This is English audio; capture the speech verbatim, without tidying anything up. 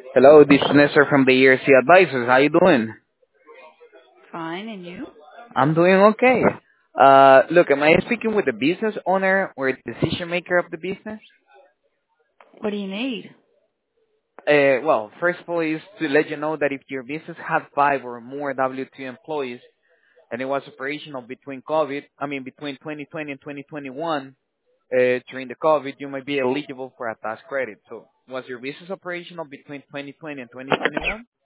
Hello, this is Nestor from the E R C Advisors. How you doing? Fine, and you? I'm doing okay. Uh, look, am I speaking with the business owner or the decision maker of the business? What do you need? Uh, well, first of all is to let you know that if your business had five or more W two employees and it was operational between COVID, I mean between twenty twenty and twenty twenty-one, uh, during the COVID, you might be eligible for a tax credit. So was your business operational between twenty twenty and twenty twenty-one?